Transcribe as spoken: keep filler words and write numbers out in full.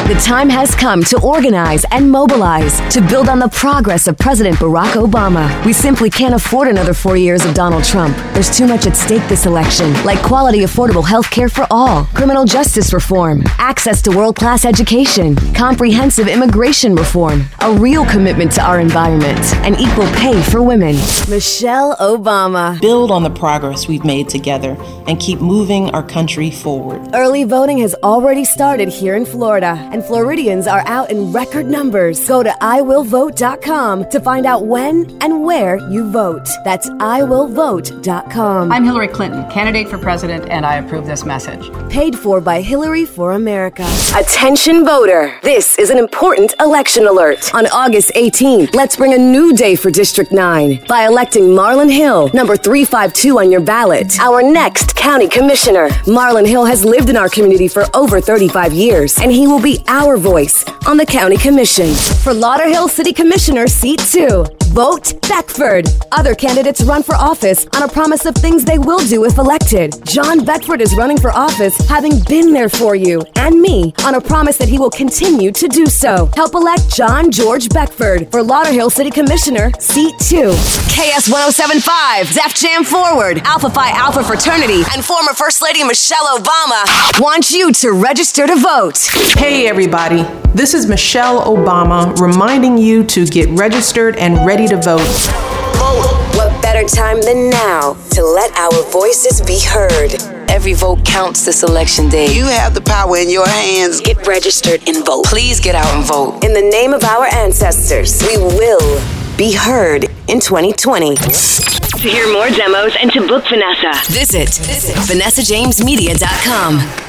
The time has come to organize and mobilize to build on the progress of President Barack Obama. We simply can't afford another four years of Donald Trump. There's too much at stake this election, like quality, affordable health care for all, criminal justice reform, access to world-class education, comprehensive immigration reform, a real commitment to our environment, and equal pay for women. Michelle Obama. Build on the progress we've made together and keep moving our country forward. Early voting has already started here in Florida, and Floridians are out in record numbers. Go to I will vote dot com to find out when and where you vote. That's I will vote dot com. I'm Hillary Clinton, candidate for president, and I approve this message. Paid for by Hillary for America. Attention voter. This is an important election alert. On August eighteenth, let's bring a new day for District nine by electing Marlon Hill, number three five two on your ballot, our next county commissioner. Marlon Hill has lived in our community for over thirty-five years, and he will be our voice on the county commission. For Lauderhill City Commissioner, seat two, vote Beckford. Other candidates run for office on a promise of things they will do if elected. John Beckford is running for office, having been there for you and me, on a promise that he will continue to do so. Help elect John George Beckford for Lauderhill City Commissioner, seat two. K S one oh seven point five, Def Jam Forward, Alpha Phi Alpha Fraternity, and former First Lady Michelle Obama want you to register to vote. Hey everybody, this is Michelle Obama reminding you to get registered and ready to vote. What better time than now to let our voices be heard? Every vote counts this election day. You have the power in your hands. Get registered and vote. Please get out and vote. In the name of our ancestors, we will be heard in twenty twenty. To hear more demos and to book Vanessa, visit, visit Vanessa James Media dot com.